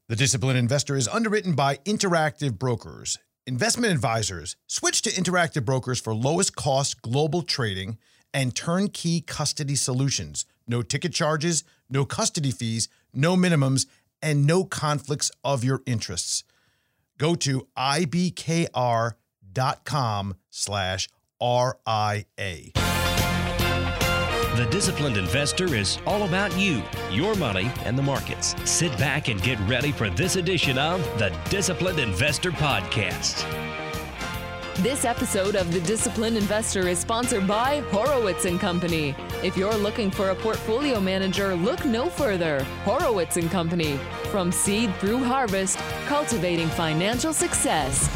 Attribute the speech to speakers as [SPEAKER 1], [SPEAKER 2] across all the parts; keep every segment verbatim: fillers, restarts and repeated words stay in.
[SPEAKER 1] The Disciplined Investor is underwritten by Interactive Brokers. Investment advisors, switch to Interactive Brokers for lowest cost global trading and turnkey custody solutions. No ticket charges, no custody fees, no minimums, and no conflicts of your interests. Go to ibkr.com slash RIA.
[SPEAKER 2] The Disciplined Investor is all about you, your money, and the markets. Sit back and get ready for this edition of the Disciplined Investor Podcast.
[SPEAKER 3] This episode of The Disciplined Investor is sponsored by Horowitz and Company. If you're looking for a portfolio manager, look no further. Horowitz and Company. From seed through harvest, cultivating financial success.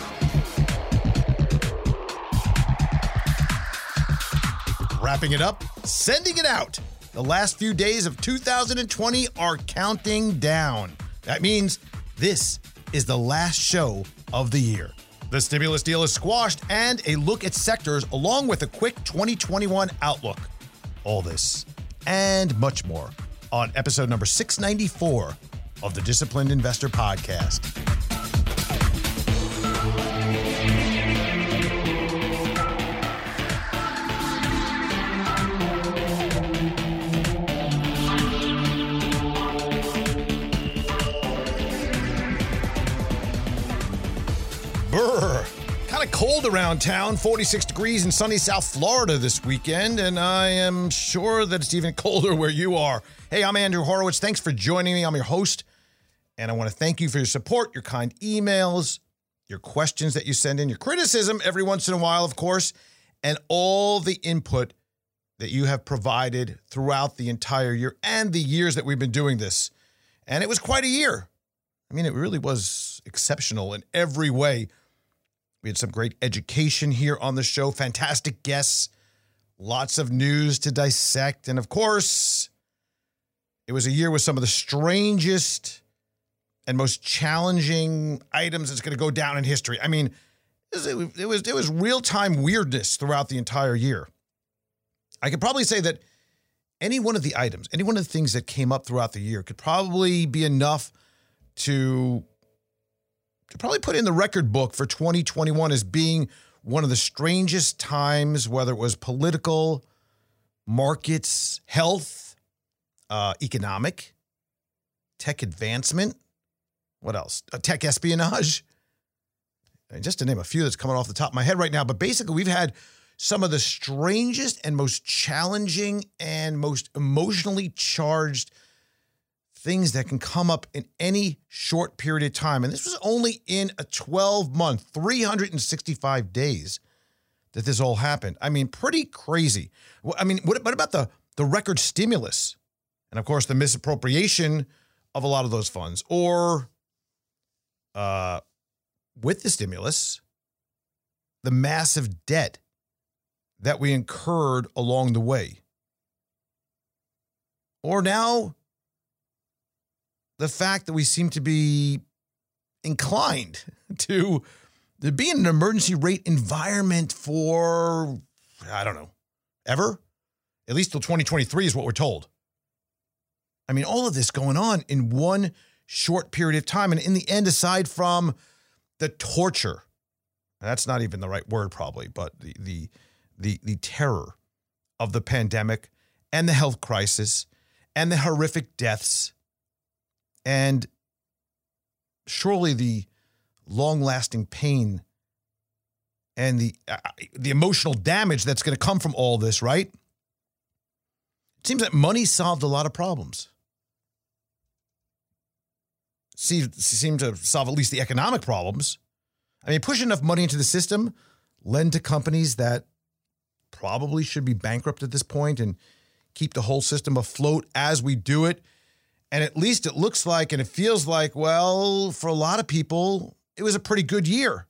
[SPEAKER 1] Wrapping it up, sending it out. The last few days of two thousand twenty are counting down. That means this is the last show of the year. The stimulus deal is squashed and a look at sectors along with a quick twenty twenty-one outlook. All this and much more on episode number six ninety-four of the Disciplined Investor Podcast. Brr. Kind of cold around town, forty-six degrees in sunny South Florida this weekend, and I am sure that it's even colder where you are. Hey, I'm Andrew Horowitz. Thanks for joining me. I'm your host, and I want to thank you for your support, your kind emails, your questions that you send in, your criticism every once in a while, of course, and all the input that you have provided throughout the entire year and the years that we've been doing this. And it was quite a year. I mean, it really was exceptional in every way. We had some great education here on the show, fantastic guests, lots of news to dissect. And of course, it was a year with some of the strangest and most challenging items that's going to go down in history. I mean, it was, it was, it was real-time weirdness throughout the entire year. I could probably say that any one of the items, any one of the things that came up throughout the year could probably be enough to to probably put in the record book for twenty twenty-one as being one of the strangest times, whether it was political, markets, health, uh, economic, tech advancement, what else? Uh, tech espionage. And just to name a few that's coming off the top of my head right now. But basically, we've had some of the strangest and most challenging and most emotionally charged things that can come up in any short period of time. And this was only in a twelve-month, three hundred sixty-five days that this all happened. I mean, pretty crazy. I mean, what, what about the, the record stimulus? And, of course, the misappropriation of a lot of those funds. Or uh, with the stimulus, the massive debt that we incurred along the way. Or now, the fact that we seem to be inclined to, to be in an emergency rate environment for, I don't know, ever? At least till twenty twenty-three is what we're told. I mean, all of this going on in one short period of time. And in the end, aside from the torture, that's not even the right word probably, but the the the, the terror of the pandemic and the health crisis and the horrific deaths, and surely the long-lasting pain and the uh, the emotional damage that's going to come from all this, right? It seems that money solved a lot of problems. See, seemed to solve at least the economic problems. I mean, push enough money into the system, lend to companies that probably should be bankrupt at this point and keep the whole system afloat as we do it. And at least it looks like and it feels like, well, for a lot of people, it was a pretty good year.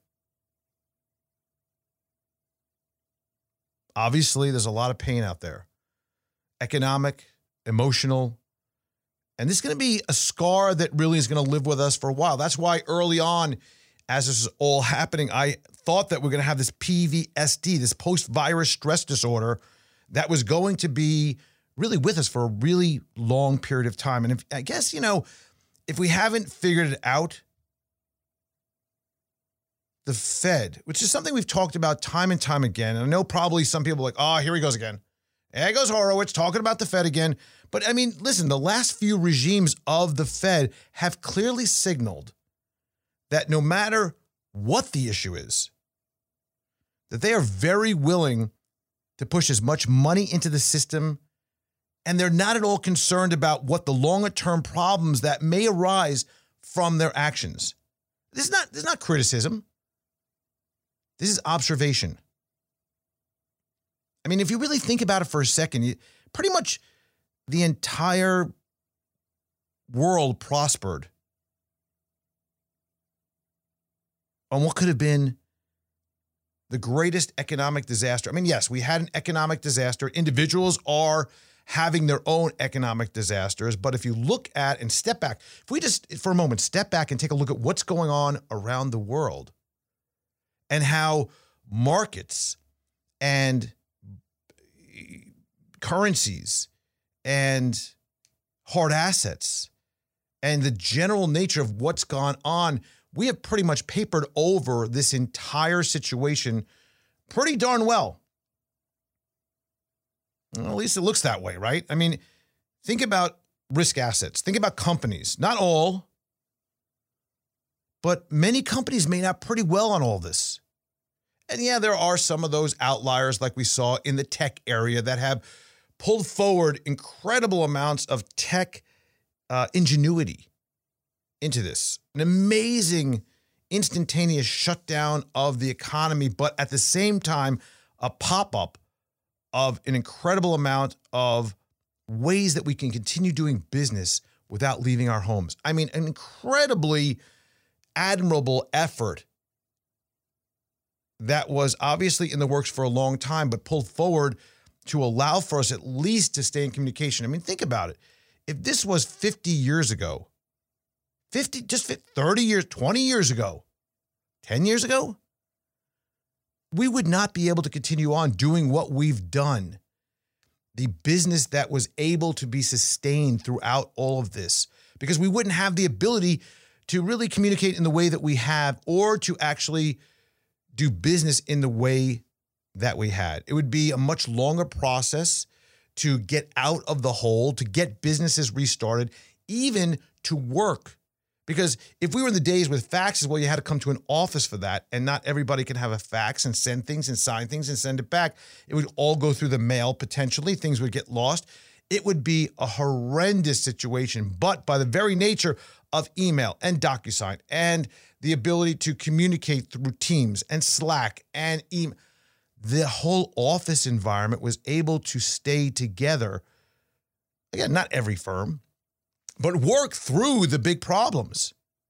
[SPEAKER 1] Obviously, there's a lot of pain out there. Economic, emotional. And this is going to be a scar that really is going to live with us for a while. That's why early on, as this is all happening, I thought that we're going to have this P V S D, this post-virus stress disorder, that was going to be really with us for a really long period of time. And if, I guess, you know, if we haven't figured it out, the Fed, which is something we've talked about time and time again, and I know probably some people are like, oh, here he goes again. There goes Horowitz talking about the Fed again. But I mean, listen, the last few regimes of the Fed have clearly signaled that no matter what the issue is, that they are very willing to push as much money into the system, and they're not at all concerned about what the longer-term problems that may arise from their actions. This is not, this is not criticism. This is observation. I mean, if you really think about it for a second, you, pretty much the entire world prospered on what could have been the greatest economic disaster. I mean, yes, we had an economic disaster. Individuals are having their own economic disasters. But if you look at and step back, if we just for a moment step back and take a look at what's going on around the world and how markets and currencies and hard assets and the general nature of what's gone on, we have pretty much papered over this entire situation pretty darn well. Well, at least it looks that way, right? I mean, think about risk assets. Think about companies. Not all, but many companies made out pretty well on all this. And yeah, there are some of those outliers like we saw in the tech area that have pulled forward incredible amounts of tech uh, ingenuity into this. An amazing instantaneous shutdown of the economy, but at the same time, a pop-up of an incredible amount of ways that we can continue doing business without leaving our homes. I mean, an incredibly admirable effort that was obviously in the works for a long time, but pulled forward to allow for us at least to stay in communication. I mean, think about it. If this was fifty years ago, fifty, just thirty years, twenty years ago, ten years ago, we would not be able to continue on doing what we've done. The business that was able to be sustained throughout all of this, because we wouldn't have the ability to really communicate in the way that we have or to actually do business in the way that we had. It would be a much longer process to get out of the hole, to get businesses restarted, even to work. Because if we were in the days with faxes, well, you had to come to an office for that, and not everybody can have a fax and send things and sign things and send it back. It would all go through the mail, potentially. Things would get lost. It would be a horrendous situation. But by the very nature of email and DocuSign and the ability to communicate through Teams and Slack and email, the whole office environment was able to stay together. Again, not every firm, but work through the big problems.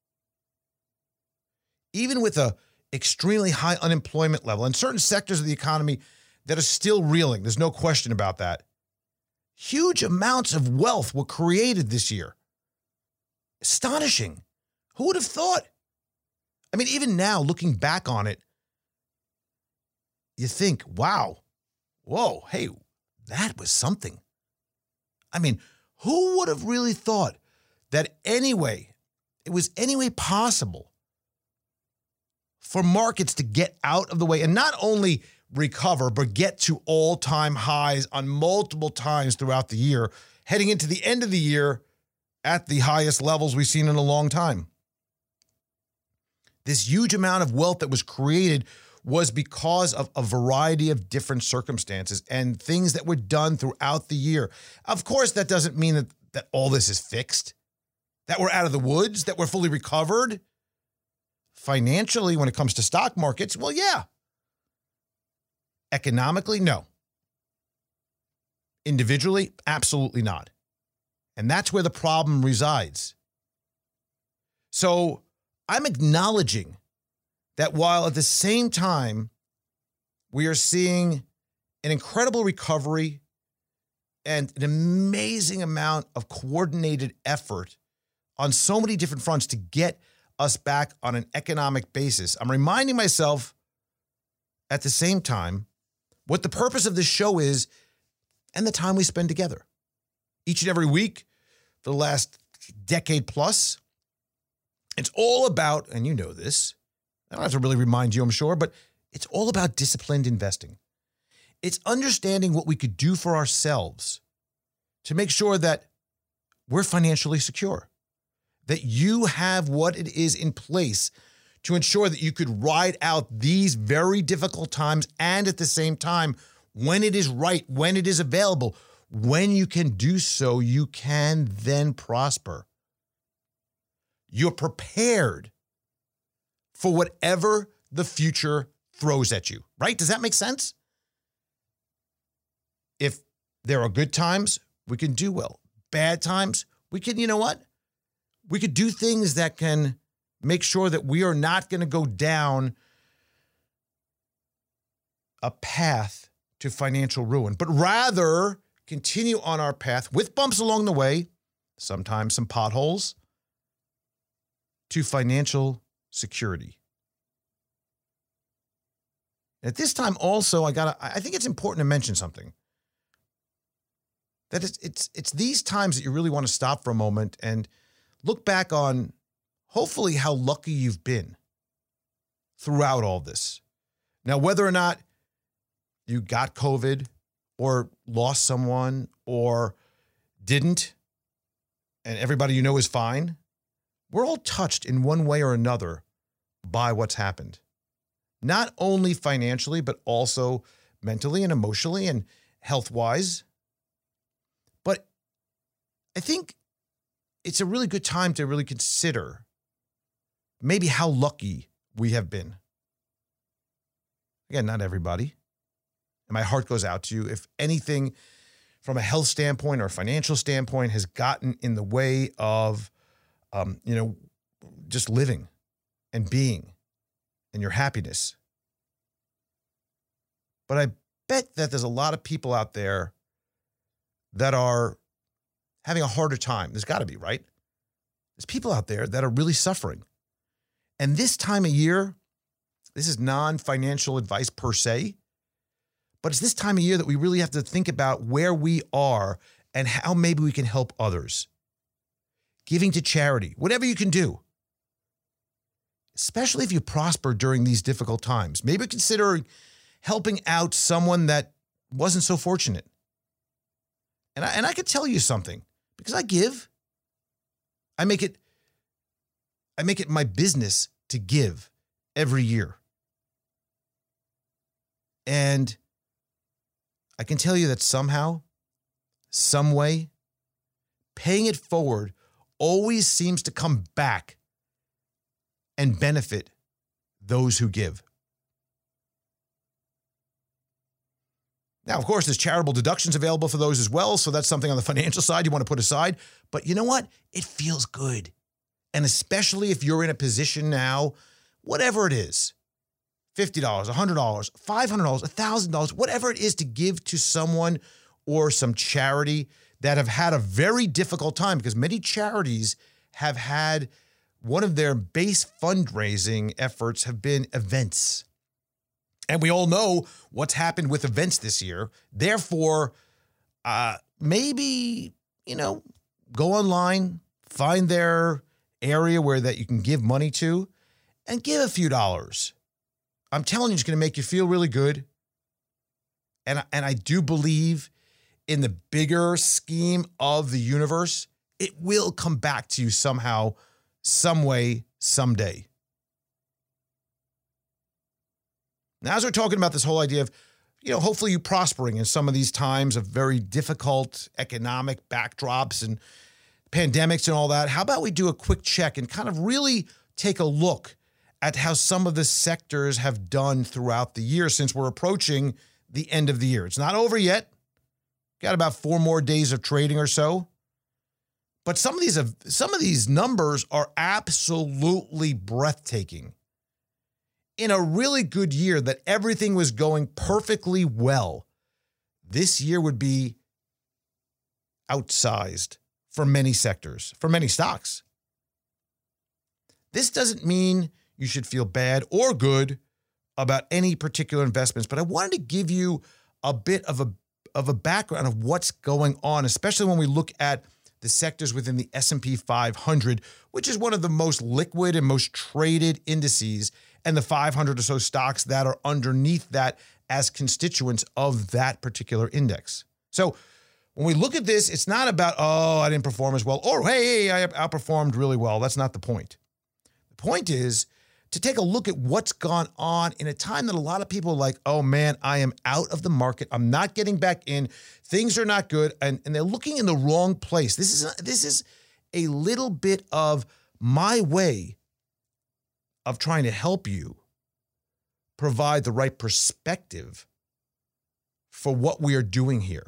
[SPEAKER 1] Even with a extremely high unemployment level and certain sectors of the economy that are still reeling, there's no question about that. Huge amounts of wealth were created this year. Astonishing. Who would have thought? I mean, even now, looking back on it, you think, wow, whoa, hey, that was something. I mean, who would have really thought that anyway, it was anyway possible for markets to get out of the way and not only recover, but get to all-time highs on multiple times throughout the year, heading into the end of the year at the highest levels we've seen in a long time. This huge amount of wealth that was created was because of a variety of different circumstances and things that were done throughout the year. Of course, that doesn't mean that, that all this is fixed, that we're out of the woods, that we're fully recovered. Financially, when it comes to stock markets, well, yeah. Economically, no. Individually, absolutely not. And that's where the problem resides. So I'm acknowledging that while at the same time we are seeing an incredible recovery and an amazing amount of coordinated effort on so many different fronts to get us back on an economic basis, I'm reminding myself at the same time what the purpose of this show is and the time we spend together. Each and every week for the last decade plus, It's all about, and you know this, I don't have to really remind you, I'm sure, but it's all about disciplined investing. It's understanding what we could do for ourselves to make sure that we're financially secure, that you have what it is in place to ensure that you could ride out these very difficult times, and at the same time, when it is right, when it is available, when you can do so, you can then prosper. You're prepared for whatever the future throws at you, right? Does that make sense? If there are good times, we can do well. Bad times, we can, you know what? We could do things that can make sure that we are not going to go down a path to financial ruin, but rather continue on our path with bumps along the way, sometimes some potholes, to financial security. At this time also, I got I think it's important to mention something. That it's, it's, it's these times that you really want to stop for a moment and look back on hopefully how lucky you've been throughout all this. Now, whether or not you got COVID or lost someone or didn't, and everybody you know is fine, we're all touched in one way or another by what's happened. Not only financially, but also mentally and emotionally and health-wise. But I think it's a really good time to really consider maybe how lucky we have been. Again, not everybody. And my heart goes out to you. If anything, from a health standpoint or a financial standpoint, has gotten in the way of, um, you know, just living and being and your happiness. But I bet that there's a lot of people out there that are having a harder time. There's got to be, right? There's people out there that are really suffering. And this time of year, this is non-financial advice per se, but it's this time of year that we really have to think about where we are and how maybe we can help others. Giving to charity, whatever you can do. Especially if you prosper during these difficult times. Maybe consider helping out someone that wasn't so fortunate. And I, and I could tell you something, because I give. I make it, I make it my business to give every year. And I can tell you that somehow, some way, paying it forward always seems to come back and benefit those who give. Now, of course, there's charitable deductions available for those as well, so that's something on the financial side you want to put aside. But you know what? It feels good. And especially if you're in a position now, whatever it is, fifty dollars, one hundred dollars, five hundred dollars, one thousand dollars, whatever it is, to give to someone or some charity that have had a very difficult time, because many charities have had one of their base fundraising efforts have been events. And we all know what's happened with events this year. Therefore, uh, maybe, you know, go online, find their area where that you can give money to, and give a few dollars. I'm telling you, it's going to make you feel really good. And, and I do believe in the bigger scheme of the universe, it will come back to you somehow, some way, someday. Now, as we're talking about this whole idea of, you know, hopefully you prospering in some of these times of very difficult economic backdrops and pandemics and all that, how about we do a quick check and kind of really take a look at how some of the sectors have done throughout the year, since we're approaching the end of the year. It's not over yet. Got about four more days of trading or so. But some of these have, some of these numbers are absolutely breathtaking. In a really good year that everything was going perfectly well, this year would be outsized for many sectors, for many stocks. This doesn't mean you should feel bad or good about any particular investments, but I wanted to give you a bit of a, of a background of what's going on, especially when we look at the sectors within the S and P five hundred, which is one of the most liquid and most traded indices, and the five hundred or so stocks that are underneath that as constituents of that particular index. So when we look at this, it's not about, oh, I didn't perform as well, or hey, I outperformed really well. That's not the point. The point is to take a look at what's gone on in a time that a lot of people are like, oh man, I am out of the market. I'm not getting back in. Things are not good. And, and they're looking in the wrong place. This is, this is a little bit of my way of trying to help you provide the right perspective for what we are doing here.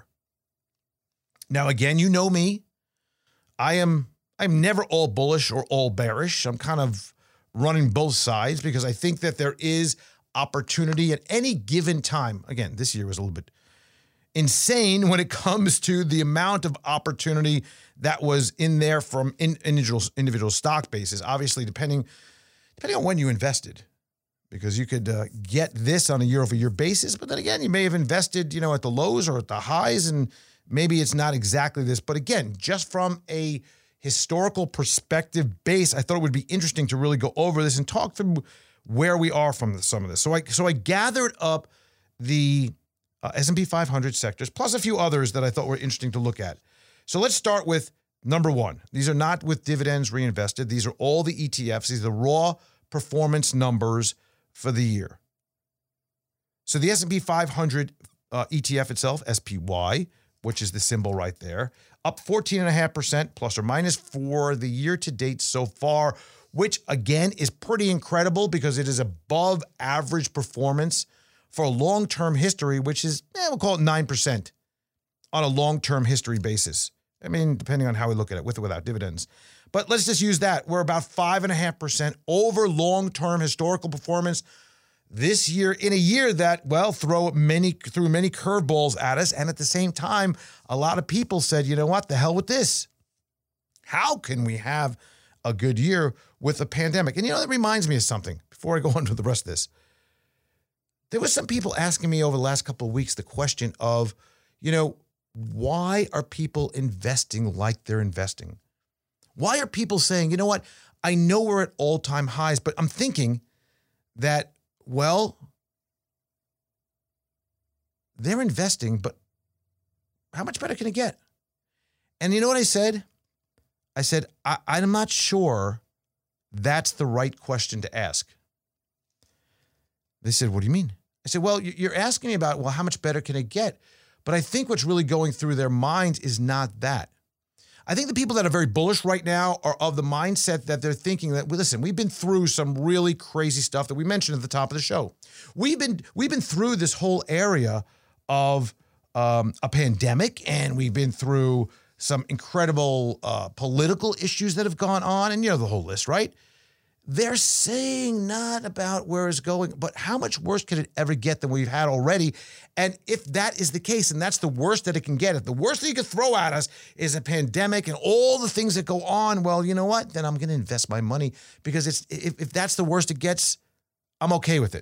[SPEAKER 1] Now, again, you know me. I am, I'm never all bullish or all bearish. I'm kind of running both sides because I think that there is opportunity at any given time. Again, this year was a little bit insane when it comes to the amount of opportunity that was in there from in, individual individual stock bases. Obviously, depending depending on when you invested, because you could uh, get this on a year-over-year basis, but then again, you may have invested, you know, at the lows or at the highs, and maybe it's not exactly this. But again, just from a historical perspective base, I thought it would be interesting to really go over this and talk through where we are from some of this. So I so I gathered up the uh, S and P five hundred sectors, plus a few others that I thought were interesting to look at. So let's start with number one. These are not with dividends reinvested. These are all the E T Fs. These are the raw performance numbers for the year. So the S and P five hundred uh, E T F itself, S P Y, which is the symbol right there, up fourteen point five percent plus or minus for the year to date so far, which again is pretty incredible because it is above average performance for a long-term history, which is, eh, we'll call it nine percent on a long-term history basis. I mean, depending on how we look at it, with or without dividends. But let's just use that. We're about five point five percent over long-term historical performance this year, in a year that, well, throw many threw many curveballs at us. And at the same time, a lot of people said, you know what, the hell with this. How can we have a good year with a pandemic? And, you know, that reminds me of something before I go on to the rest of this. There was some people asking me over the last couple of weeks the question of, you know, why are people investing like they're investing? Why are people saying, you know what, I know we're at all-time highs, but I'm thinking that, well, they're investing, but how much better can it get? And you know what I said? I said, I, I'm not sure that's the right question to ask. They said, what do you mean? I said, well, you're asking me about, well, how much better can it get? But I think what's really going through their minds is not that. I think the people that are very bullish right now are of the mindset that they're thinking that, well, listen, we've been through some really crazy stuff that we mentioned at the top of the show. We've been we've been through this whole area of um, a pandemic, and we've been through some incredible uh, political issues that have gone on, and you know the whole list, right? They're saying not about where it's going, but how much worse could it ever get than we've had already? And if that is the case, and that's the worst that it can get, if the worst that you could throw at us is a pandemic and all the things that go on, well, you know what? Then I'm going to invest my money because it's if, if that's the worst it gets, I'm okay with it.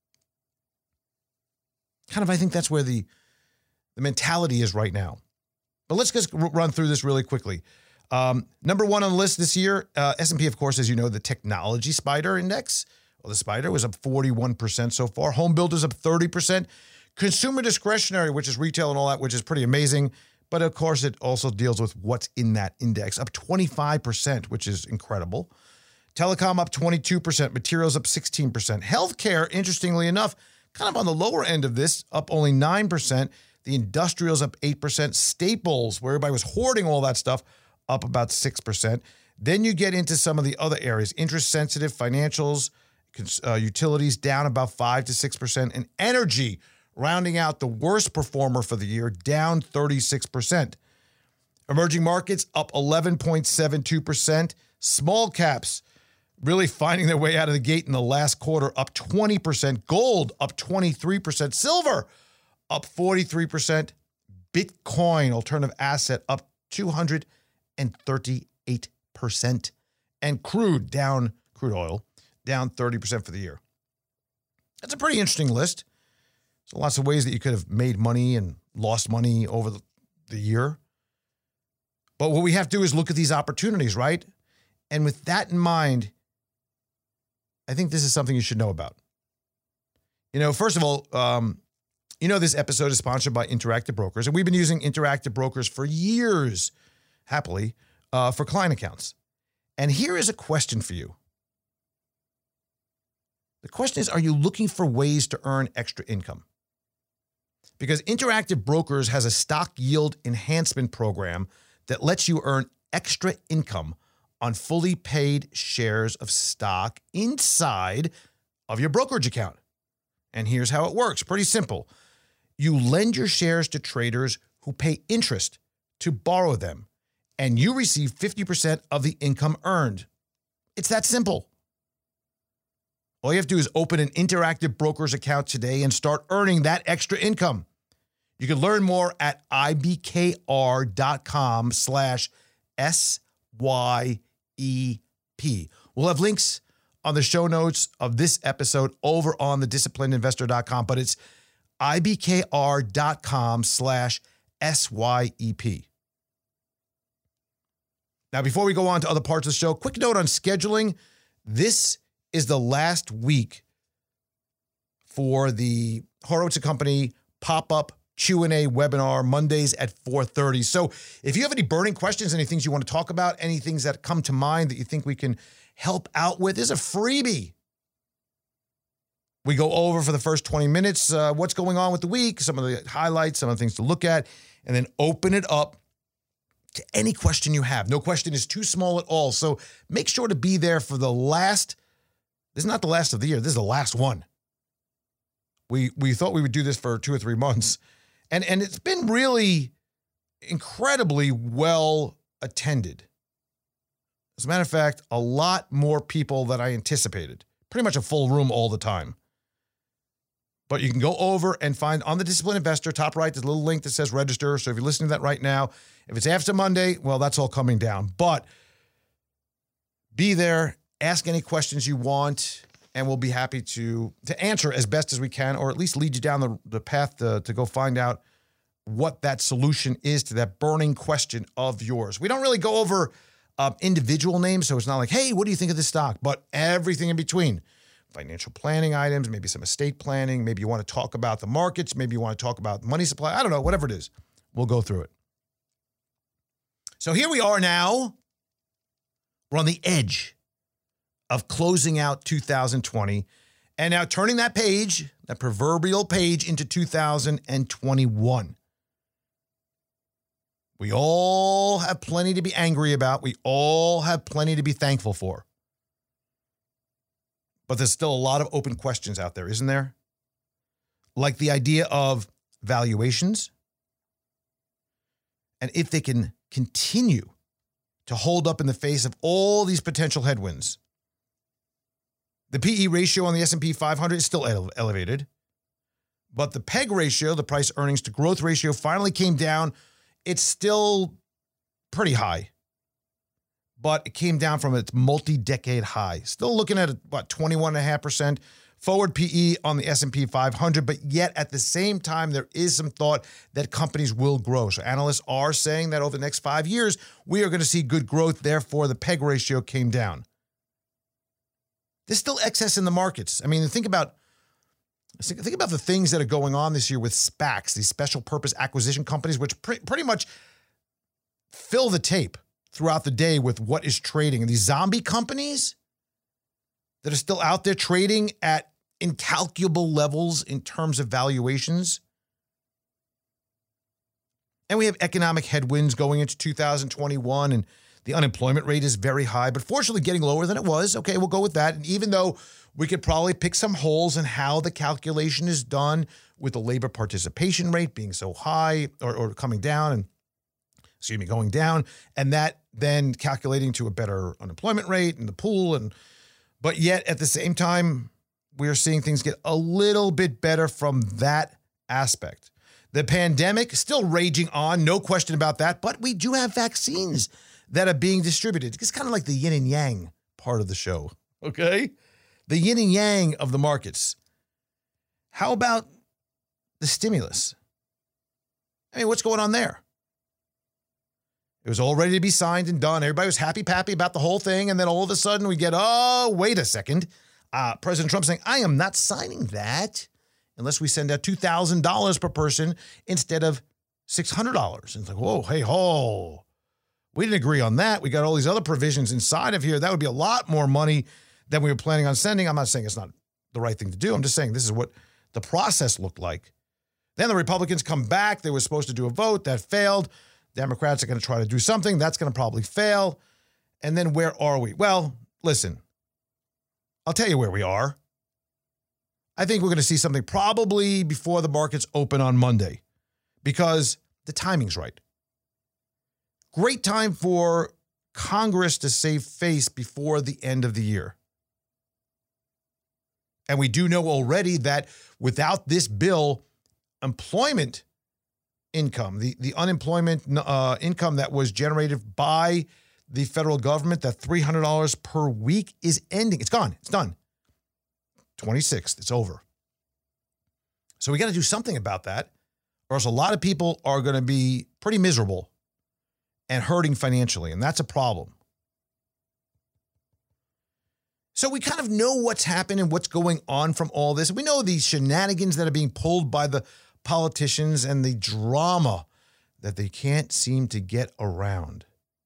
[SPEAKER 1] Kind of, I think that's where the, the mentality is right now. But let's just run through this really quickly. Um, number one on the list this year, uh, S and P, of course, as you know, the technology spider index. Well, the spider was up forty-one percent so far. Home builders up thirty percent. Consumer discretionary, which is retail and all that, which is pretty amazing. But of course, it also deals with what's in that index, up twenty-five percent, which is incredible. Telecom up twenty-two percent. Materials up sixteen percent. Healthcare, interestingly enough, kind of on the lower end of this, up only nine percent. The industrials up eight percent. Staples, where everybody was hoarding all that stuff, up about six percent. Then you get into some of the other areas. Interest-sensitive financials, uh, utilities down about five to six percent. And energy, rounding out the worst performer for the year, down thirty-six percent. Emerging markets up eleven point seven two percent. Small caps really finding their way out of the gate in the last quarter, up twenty percent. Gold up twenty-three percent. Silver up forty-three percent. Bitcoin, alternative asset, up two hundred thirty-eight percent. And crude down, crude oil, down thirty percent for the year. That's a pretty interesting list. There's lots of ways that you could have made money and lost money over the, the year. But what we have to do is look at these opportunities, right? And with that in mind, I think this is something you should know about. You know, first of all, um, you know, this episode is sponsored by Interactive Brokers, and we've been using Interactive Brokers for years, happily, uh, for client accounts. And here is a question for you. The question is, are you looking for ways to earn extra income? Because Interactive Brokers has a stock yield enhancement program that lets you earn extra income on fully paid shares of stock inside of your brokerage account. And here's how it works. Pretty simple. You lend your shares to traders who pay interest to borrow them, and you receive fifty percent of the income earned. It's that simple. All you have to do is open an Interactive Brokers account today and start earning that extra income. You can learn more at ibkr.com slash S-Y-E-P. We'll have links on the show notes of this episode over on the disciplined investor dot com, but it's ibkr.com slash S-Y-E-P. Now, before we go on to other parts of the show, quick note on scheduling. This is the last week for the Horowitz and Company pop-up Q and A webinar, Mondays at four thirty. So if you have any burning questions, any things you want to talk about, any things that come to mind that you think we can help out with, this is a freebie. We go over for the first twenty minutes uh, what's going on with the week, some of the highlights, some of the things to look at, and then open it up to any question you have. No question is too small at all. So make sure to be there for the last, this is not the last of the year, this is the last one. We we thought we would do this for two or three months. And, and it's been really incredibly well attended. As a matter of fact, a lot more people than I anticipated. Pretty much a full room all the time. But you can go over and find on the Disciplined Investor, top right, there's a little link that says register. So if you're listening to that right now, if it's after Monday, well, that's all coming down. But be there, ask any questions you want, and we'll be happy to, to answer as best as we can, or at least lead you down the, the path to, to go find out what that solution is to that burning question of yours. We don't really go over uh, individual names, so it's not like, hey, what do you think of this stock? But everything in between. Financial planning items, maybe some estate planning, maybe you want to talk about the markets, maybe you want to talk about money supply. I don't know, whatever it is. We'll go through it. So here we are now. We're on the edge of closing out two thousand twenty and now turning that page, that proverbial page, into two thousand twenty-one. We all have plenty to be angry about. We all have plenty to be thankful for. But there's still a lot of open questions out there, isn't there? Like the idea of valuations and if they can continue to hold up in the face of all these potential headwinds. The P E ratio on the S and P five hundred is still ele- elevated, but the P E G ratio, the price earnings to growth ratio, finally came down. It's still pretty high, but it came down from its multi-decade high. Still looking at, what, twenty-one point five percent forward P E on the S and P five hundred, but yet at the same time, there is some thought that companies will grow. So analysts are saying that over the next five years, we are going to see good growth. Therefore, the P E G ratio came down. There's still excess in the markets. I mean, think about think about the things that are going on this year with SPACs, these special purpose acquisition companies, which pre- pretty much fill the tape throughout the day with what is trading. And these zombie companies that are still out there trading at incalculable levels in terms of valuations. And we have economic headwinds going into two thousand twenty-one, and the unemployment rate is very high, but fortunately getting lower than it was. Okay, we'll go with that. And even though we could probably pick some holes in how the calculation is done with the labor participation rate being so high or, or coming down and, excuse me, going down, and that then calculating to a better unemployment rate in the pool. And but yet at the same time, we're seeing things get a little bit better from that aspect. The pandemic still raging on, no question about that, but we do have vaccines that are being distributed. It's kind of like the yin and yang part of the show, okay? The yin and yang of the markets. How about the stimulus? I mean, what's going on there? It was all ready to be signed and done. Everybody was happy-pappy about the whole thing. And then all of a sudden we get, oh, wait a second. Uh, President Trump saying, I am not signing that unless we send out two thousand dollars per person instead of six hundred dollars. And it's like, whoa, hey, ho. We didn't agree on that. We got all these other provisions inside of here. That would be a lot more money than we were planning on sending. I'm not saying it's not the right thing to do. I'm just saying this is what the process looked like. Then the Republicans come back. They were supposed to do a vote. That failed. Democrats are going to try to do something. That's going to probably fail. And then where are we? Well, listen, I'll tell you where we are. I think we're going to see something probably before the markets open on Monday because the timing's right. Great time for Congress to save face before the end of the year. And we do know already that without this bill, employment income, the, the unemployment uh, income that was generated by the federal government, that three hundred dollars per week is ending. It's gone. It's done. twenty-sixth. It's over. So we got to do something about that, or else a lot of people are going to be pretty miserable and hurting financially, and that's a problem. So we kind of know what's happened and what's going on from all this. We know these shenanigans that are being pulled by the politicians and the drama that they can't seem to get around.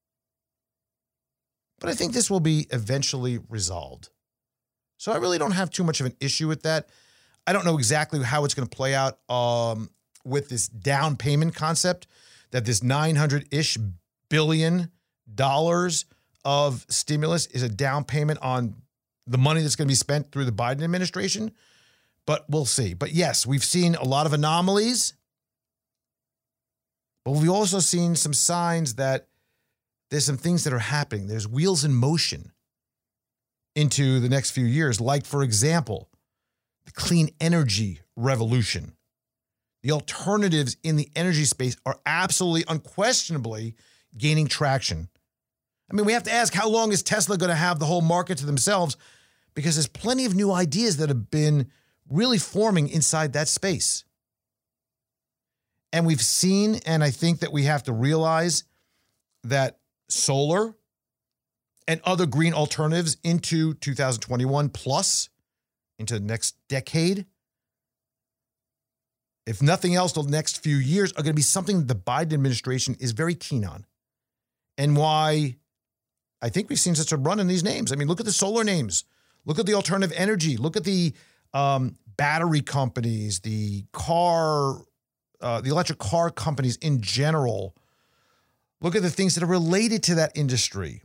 [SPEAKER 1] But I think this will be eventually resolved. So I really don't have too much of an issue with that. I don't know exactly how it's going to play out um, with this down payment concept, that this nine hundred-ish billion dollars of stimulus is a down payment on the money that's going to be spent through the Biden administration. But we'll see. But yes, we've seen a lot of anomalies. But we've also seen some signs that there's some things that are happening. There's wheels in motion into the next few years. Like, for example, the clean energy revolution. The alternatives in the energy space are absolutely, unquestionably gaining traction. I mean, we have to ask, how long is Tesla going to have the whole market to themselves? Because there's plenty of new ideas that have been really forming inside that space. And we've seen, and I think that we have to realize that solar and other green alternatives into two thousand twenty-one plus, into the next decade, if nothing else, the next few years are going to be something that the Biden administration is very keen on. And why I think we've seen such a run in these names. I mean, look at the solar names. Look at the alternative energy. Look at the um, battery companies, the car, uh, the electric car companies in general. Look at the things that are related to that industry.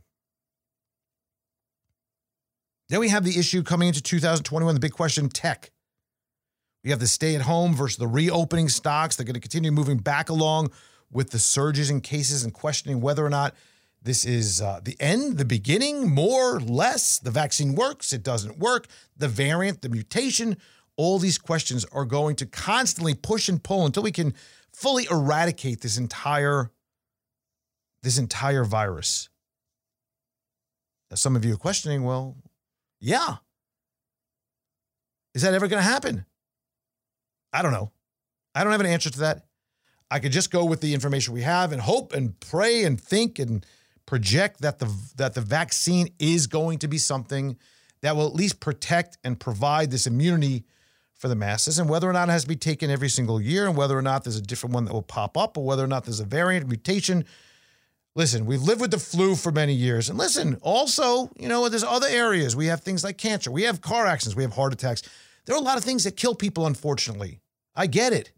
[SPEAKER 1] Then we have the issue coming into two thousand twenty-one, the big question, tech. We have the stay-at-home versus the reopening stocks. They're going to continue moving back along with the surges in cases and questioning whether or not this is uh, the end, the beginning, more, less. The vaccine works, it doesn't work. The variant, the mutation, all these questions are going to constantly push and pull until we can fully eradicate this entire, this entire virus. Now, some of you are questioning, well, yeah. Is that ever going to happen? I don't know. I don't have an answer to that. I could just go with the information we have and hope and pray and think and project that the that the vaccine is going to be something that will at least protect and provide this immunity for the masses, and whether or not it has to be taken every single year, and whether or not there's a different one that will pop up, or whether or not there's a variant mutation. Listen, we've lived with the flu for many years. And listen, also, you know, there's other areas. We have things like cancer. We have car accidents. We have heart attacks. There are a lot of things that kill people, unfortunately. I get it.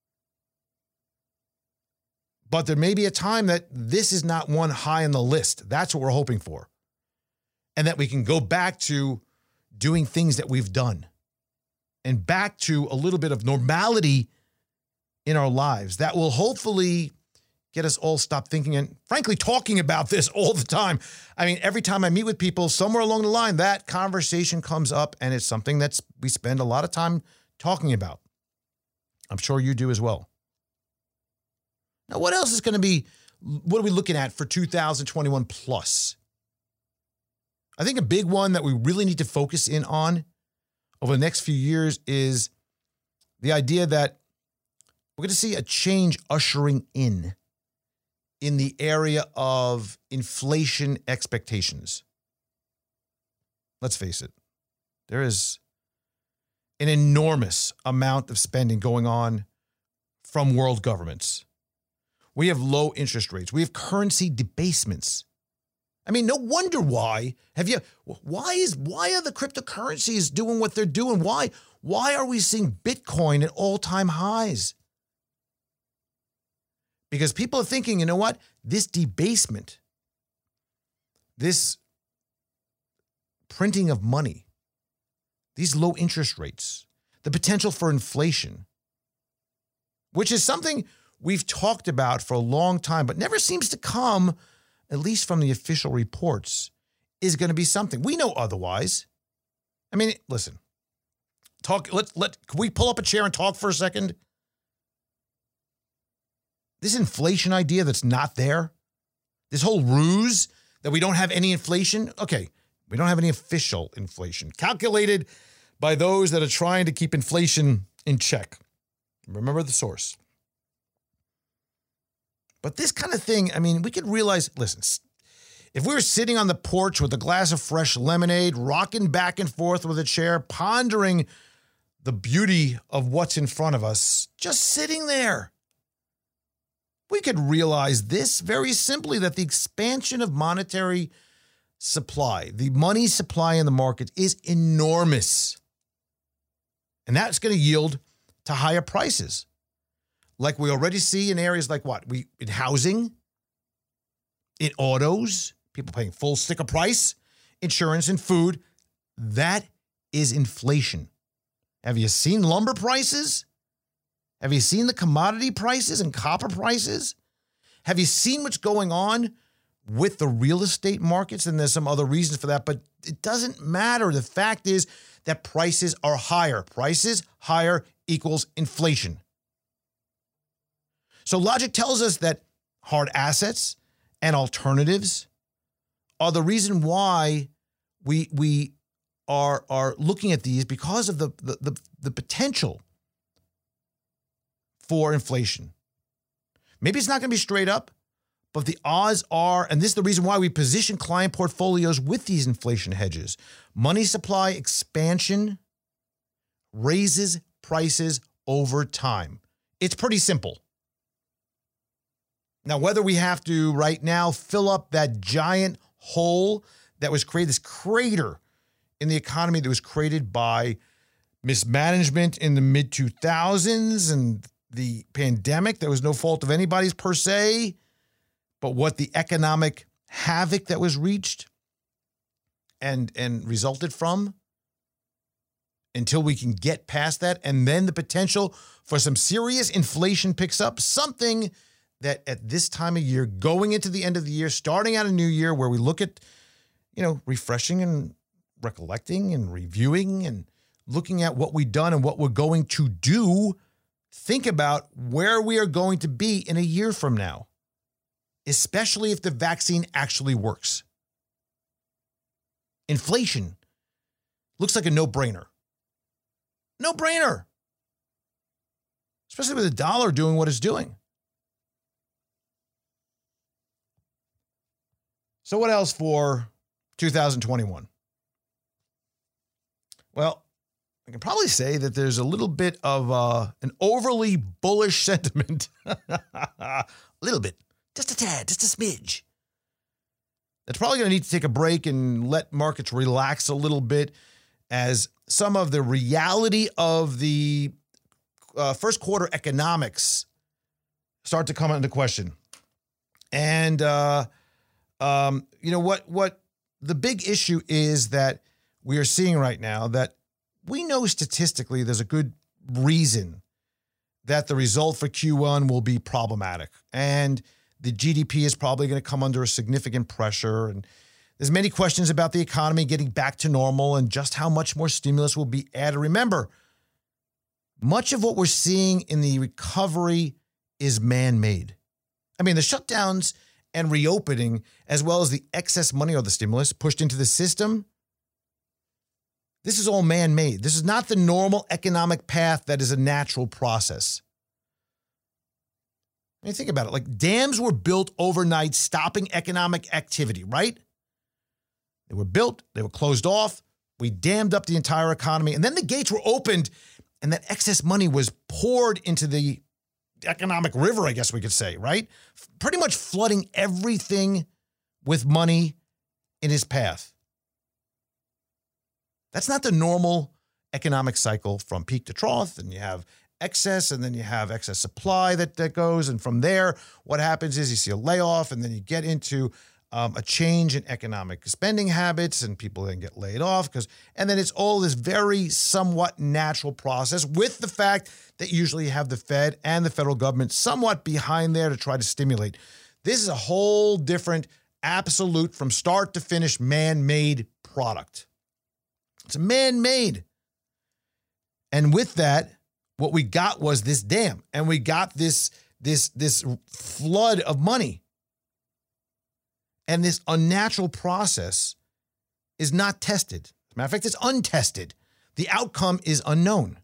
[SPEAKER 1] But there may be a time that this is not one high on the list. That's what we're hoping for. And that we can go back to doing things that we've done. And back to a little bit of normality in our lives. That will hopefully get us all stop thinking and, frankly, talking about this all the time. I mean, every time I meet with people, somewhere along the line, that conversation comes up, and it's something that's we spend a lot of time talking about. I'm sure you do as well. Now, what else is going to be, what are we looking at for two thousand twenty-one plus? I think a big one that we really need to focus in on over the next few years is the idea that we're going to see a change ushering in in the area of inflation expectations. Let's face it, there is an enormous amount of spending going on from world governments. We have low interest rates. We have currency debasements. I mean, no wonder why. Have you? Why is why are the cryptocurrencies doing what they're doing? Why? Why are we seeing Bitcoin at all-time highs? Because people are thinking, you know what? This debasement, this printing of money, these low interest rates, the potential for inflation, which is something we've talked about for a long time, but never seems to come, at least from the official reports, is going to be something. We know otherwise. I mean, listen, talk, let, let, can we pull up a chair and talk for a second? This inflation idea that's not there, this whole ruse that we don't have any inflation. Okay, we don't have any official inflation calculated by those that are trying to keep inflation in check. Remember the source. But this kind of thing, I mean, we could realize, listen, if we were sitting on the porch with a glass of fresh lemonade, rocking back and forth with a chair, pondering the beauty of what's in front of us, just sitting there, we could realize this very simply, that the expansion of monetary supply, the money supply in the market, is enormous. And that's going to yield to higher prices, like we already see in areas like what? We in housing, in autos, people paying full sticker price, insurance and food. That is inflation. Have you seen lumber prices? Have you seen the commodity prices and copper prices? Have you seen what's going on with the real estate markets? And there's some other reasons for that, but it doesn't matter. The fact is that prices are higher. Prices higher equals inflation. So logic tells us that hard assets and alternatives are the reason why we we are, are looking at these, because of the, the, the, the potential for inflation. Maybe it's not going to be straight up, but the odds are, and this is the reason why we position client portfolios with these inflation hedges. Money supply expansion raises prices over time. It's pretty simple. Now, whether we have to right now fill up that giant hole that was created, this crater in the economy that was created by mismanagement in the mid two thousands and the pandemic, that was no fault of anybody's per se, but what the economic havoc that was reached and, and resulted from, until we can get past that, and then the potential for some serious inflation picks up, something that at this time of year, going into the end of the year, starting out a new year, where we look at, you know, refreshing and recollecting and reviewing and looking at what we've done and what we're going to do, think about where we are going to be in a year from now, especially if the vaccine actually works. Inflation looks like a no-brainer. No-brainer. Especially with the dollar doing what it's doing. So what else for two thousand twenty-one? Well, I can probably say that there's a little bit of uh, an overly bullish sentiment. A little bit. Just a tad. Just a smidge. That's probably going to need to take a break and let markets relax a little bit, as some of the reality of the uh, first quarter economics start to come into question. And, uh, um, you know, what, what the big issue is that we are seeing right now, that we know statistically there's a good reason that the result for Q one will be problematic. And the G D P is probably going to come under a significant pressure. And there's many questions about the economy getting back to normal and just how much more stimulus will be added. Remember, much of what we're seeing in the recovery is man-made. I mean, the shutdowns and reopening, as well as the excess money or the stimulus pushed into the system, this is all man-made. This is not the normal economic path that is a natural process. I mean, think about it. Like, dams were built overnight, stopping economic activity, right? They were built, they were closed off. We dammed up the entire economy, and then the gates were opened, and that excess money was poured into the economic river, I guess we could say, right? Pretty much flooding everything with money in his path. That's not the normal economic cycle from peak to trough, and you have excess, and then you have excess supply that, that goes, and from there, what happens is you see a layoff, and then you get into um, a change in economic spending habits, and people then get laid off, because, and then it's all this very somewhat natural process, with the fact that usually you have the Fed and the federal government somewhat behind there to try to stimulate. This is a whole different, absolute, from start to finish, man-made product. It's a man-made. And with that, what we got was this dam, and we got this, this, this flood of money. And this unnatural process is not tested. As a matter of fact, it's untested. The outcome is unknown.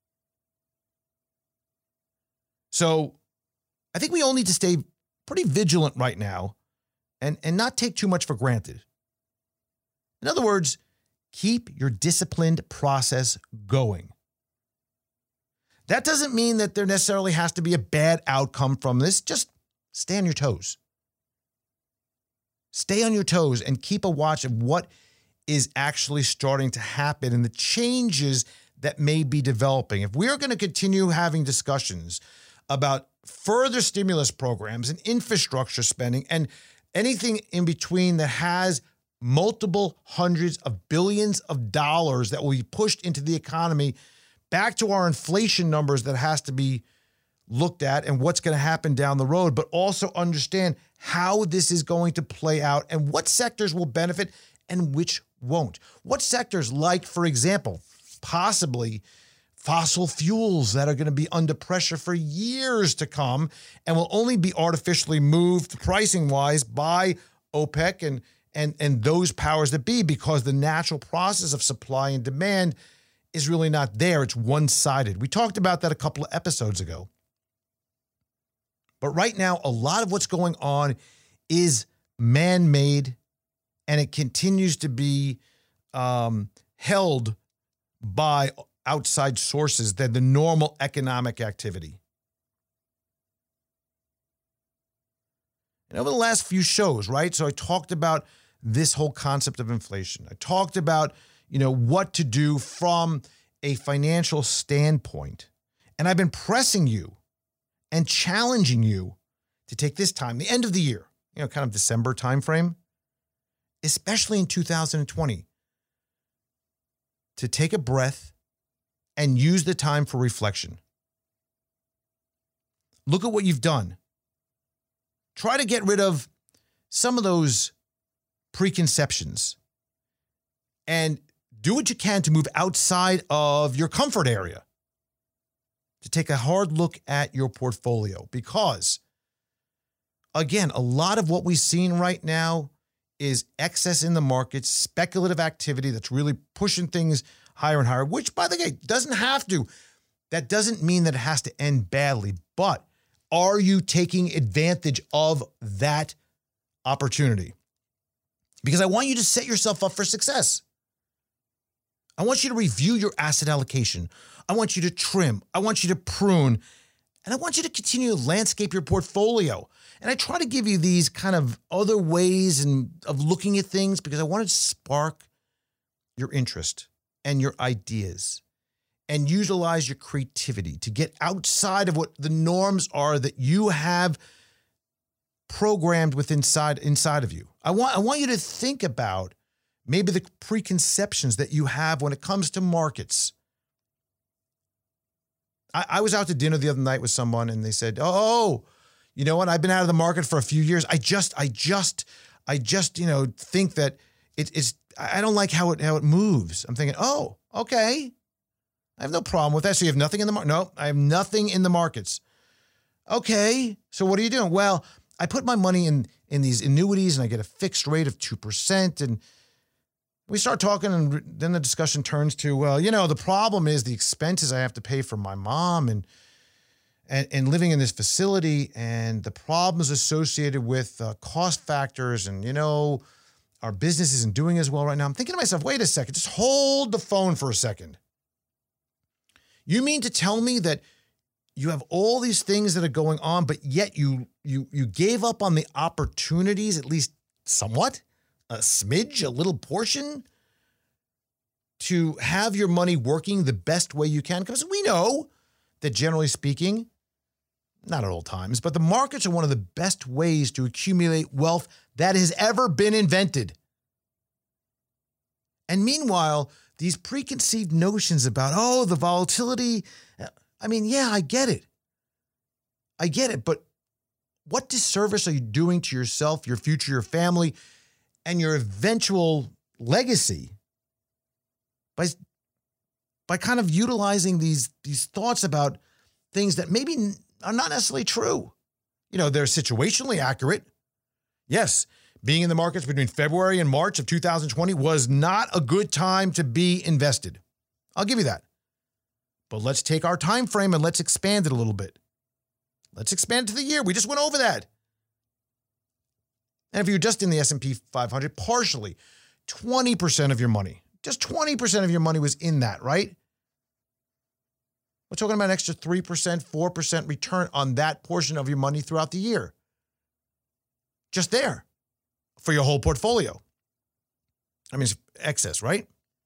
[SPEAKER 1] So I think we all need to stay pretty vigilant right now and, and not take too much for granted. In other words, keep your disciplined process going. That doesn't mean that there necessarily has to be a bad outcome from this. Just stay on your toes. Stay on your toes and keep a watch of what is actually starting to happen and the changes that may be developing. If we're going to continue having discussions about further stimulus programs and infrastructure spending and anything in between that has multiple hundreds of billions of dollars that will be pushed into the economy, back to our inflation numbers that has to be looked at and what's going to happen down the road, but also understand how this is going to play out and what sectors will benefit and which won't. What sectors, like, for example, possibly fossil fuels that are going to be under pressure for years to come and will only be artificially moved pricing-wise by OPEC and, and, and those powers that be, because the natural process of supply and demand is really not there. It's one-sided. We talked about that a couple of episodes ago. But right now, a lot of what's going on is man-made, and it continues to be um, held by outside sources than the normal economic activity. And over the last few shows, right? So I talked about this whole concept of inflation. I talked about, you know, what to do from a financial standpoint. And I've been pressing you and challenging you to take this time, the end of the year, you know, kind of December timeframe, especially in two thousand twenty, to take a breath and use the time for reflection. Look at what you've done. Try to get rid of some of those preconceptions and do what you can to move outside of your comfort area, to take a hard look at your portfolio, because, again, a lot of what we've seen right now is excess in the markets, speculative activity that's really pushing things higher and higher, which, by the way, doesn't have to. That doesn't mean that it has to end badly, but are you taking advantage of that opportunity? Because I want you to set yourself up for success. I want you to review your asset allocation. I want you to trim. I want you to prune. And I want you to continue to landscape your portfolio. And I try to give you these kind of other ways and of looking at things because I want to spark your interest and your ideas and utilize your creativity to get outside of what the norms are that you have programmed with inside, inside of you. I want, I want you to think about maybe the preconceptions that you have when it comes to markets. I, I was out to dinner the other night with someone and they said, oh, you know what? I've been out of the market for a few years. I just, I just, I just, you know, think that it, it's, I don't like how it, how it moves. I'm thinking, oh, okay. I have no problem with that. So you have nothing in the market? No, I have nothing in the markets. Okay. So what are you doing? Well, I put my money in, in these annuities and I get a fixed rate of two percent. And we start talking and then the discussion turns to, well, you know, the problem is the expenses I have to pay for my mom and, and, and living in this facility and the problems associated with uh, cost factors and, you know, our business isn't doing as well right now. I'm thinking to myself, wait a second, just hold the phone for a second. You mean to tell me that you have all these things that are going on, but yet you you you gave up on the opportunities, at least somewhat, a smidge, a little portion, to have your money working the best way you can? Because we know that generally speaking, not at all times, but the markets are one of the best ways to accumulate wealth that has ever been invented. And meanwhile, these preconceived notions about, oh, the volatility, I mean, yeah, I get it. I get it, but what disservice are you doing to yourself, your future, your family, and your eventual legacy by, by kind of utilizing these, these thoughts about things that maybe are not necessarily true? You know, they're situationally accurate. Yes, being in the markets between February and March of two thousand twenty was not a good time to be invested. I'll give you that. But let's take our time frame and let's expand it a little bit. Let's expand it to the year. We just went over that. And if you're just in the S and P five hundred, partially, twenty percent of your money, just twenty percent of your money was in that, right? We're talking about an extra three percent, four percent return on that portion of your money throughout the year. Just there for your whole portfolio. I mean, it's excess, right?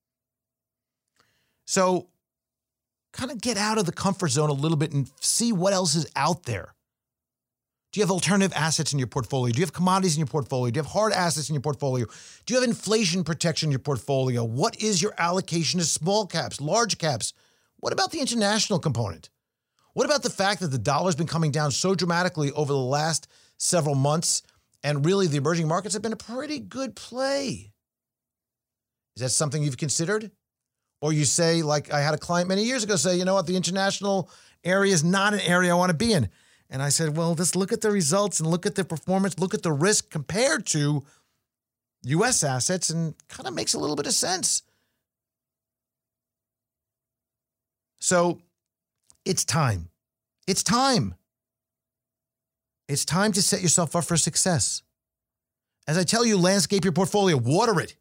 [SPEAKER 1] So kind of get out of the comfort zone a little bit and see what else is out there. Do you have alternative assets in your portfolio? Do you have commodities in your portfolio? Do you have hard assets in your portfolio? Do you have inflation protection in your portfolio? What is your allocation to small caps, large caps? What about the international component? What about the fact that the dollar's been coming down so dramatically over the last several months, and really the emerging markets have been a pretty good play? Is that something you've considered? Or you say, like I had a client many years ago say, you know what, the international area is not an area I want to be in. And I said, well, just look at the results and look at the performance, look at the risk compared to U S assets, and kind of makes a little bit of sense. So it's time. It's time. It's time to set yourself up for success. As I tell you, landscape your portfolio, water it.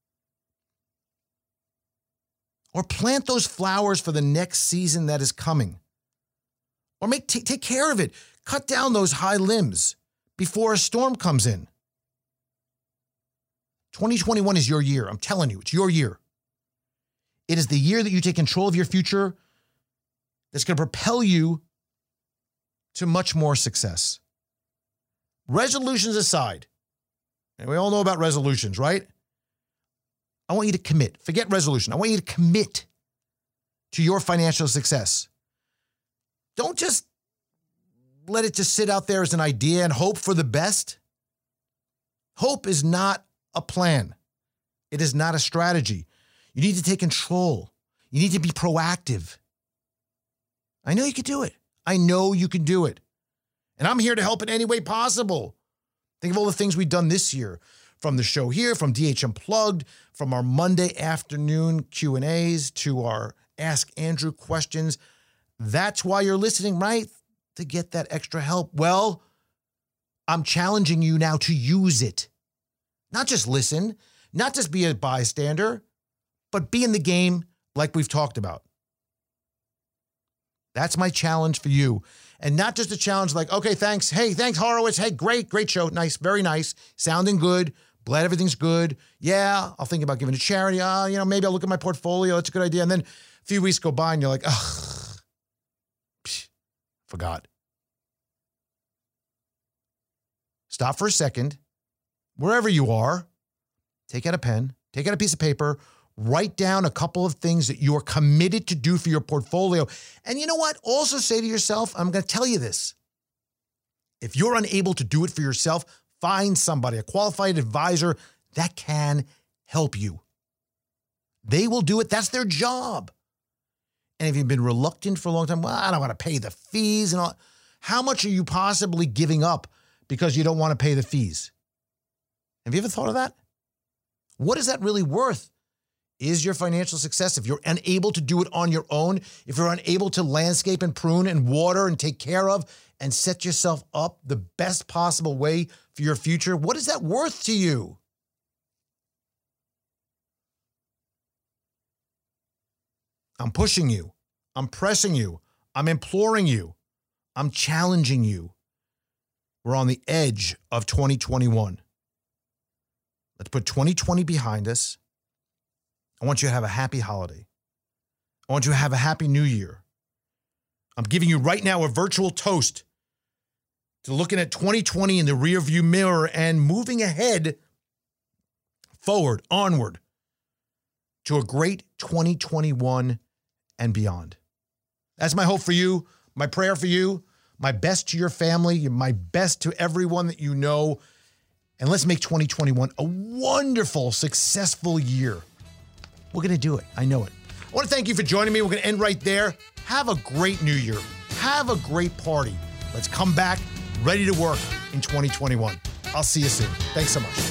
[SPEAKER 1] Or plant those flowers for the next season that is coming. Or make t- take care of it. Cut down those high limbs before a storm comes in. twenty twenty-one is your year. I'm telling you, it's your year. It is the year that you take control of your future that's going to propel you to much more success. Resolutions aside, and we all know about resolutions, right? I want you to commit. Forget resolution. I want you to commit to your financial success. Don't just let it just sit out there as an idea and hope for the best. Hope is not a plan. It is not a strategy. You need to take control. You need to be proactive. I know you can do it. I know you can do it. And I'm here to help in any way possible. Think of all the things we've done this year. From the show here, from D H Unplugged, from our Monday afternoon Q and A's to our Ask Andrew questions. That's why you're listening, right? To get that extra help. Well, I'm challenging you now to use it. Not just listen, not just be a bystander, but be in the game like we've talked about. That's my challenge for you. And not just a challenge like, okay, thanks. Hey, thanks, Horowitz. Hey, great, great show. Nice, very nice. Sounding good. Glad everything's good. Yeah, I'll think about giving to charity. Uh, you know, maybe I'll look at my portfolio. It's a good idea. And then a few weeks go by and you're like, ugh, psh, forgot. Stop for a second. Wherever you are, take out a pen, take out a piece of paper, write down a couple of things that you're committed to do for your portfolio. And you know what? Also say to yourself, I'm going to tell you this. If you're unable to do it for yourself, find somebody, a qualified advisor that can help you. They will do it. That's their job. And if you've been reluctant for a long time, well, I don't want to pay the fees and all. How much are you possibly giving up because you don't want to pay the fees? Have you ever thought of that? What is that really worth is your financial success. If you're unable to do it on your own, if you're unable to landscape and prune and water and take care of and set yourself up the best possible way for your future, what is that worth to you? I'm pushing you. I'm pressing you. I'm imploring you. I'm challenging you. We're on the edge of twenty twenty-one. Let's put twenty twenty behind us. I want you to have a happy holiday. I want you to have a happy new year. I'm giving you right now a virtual toast to looking at twenty twenty in the rearview mirror and moving ahead, forward, onward, to a great twenty twenty-one and beyond. That's my hope for you, my prayer for you, my best to your family, my best to everyone that you know. And let's make twenty twenty-one a wonderful, successful year. We're going to do it. I know it. I want to thank you for joining me. We're going to end right there. Have a great new year. Have a great party. Let's come back ready to work in twenty twenty-one. I'll see you soon. Thanks so much.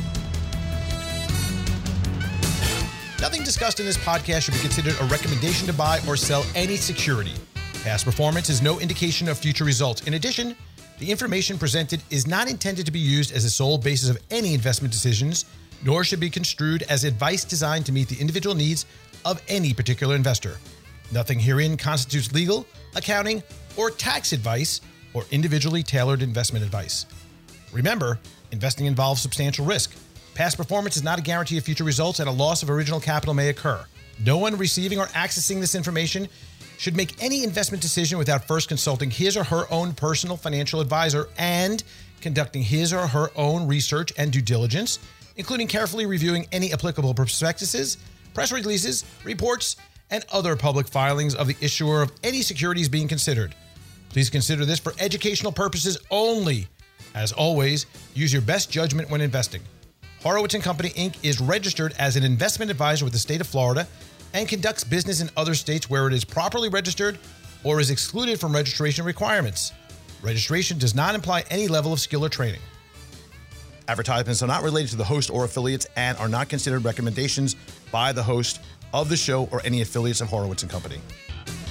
[SPEAKER 1] Nothing discussed in this podcast should be considered a recommendation to buy or sell any security. Past performance is no indication of future results. In addition, the information presented is not intended to be used as the sole basis of any investment decisions, nor should be construed as advice designed to meet the individual needs of any particular investor. Nothing herein constitutes legal, accounting, or tax advice or individually tailored investment advice. Remember, investing involves substantial risk. Past performance is not a guarantee of future results, and a loss of original capital may occur. No one receiving or accessing this information should make any investment decision without first consulting his or her own personal financial advisor and conducting his or her own research and due diligence, including carefully reviewing any applicable prospectuses, press releases, reports, and other public filings of the issuer of any securities being considered. Please consider this for educational purposes only. As always, use your best judgment when investing. Horowitz and Company, Incorporated is registered as an investment advisor with the state of Florida and conducts business in other states where it is properly registered or is excluded from registration requirements. Registration does not imply any level of skill or training. Advertisements are not related to the host or affiliates and are not considered recommendations by the host of the show or any affiliates of Horowitz and Company.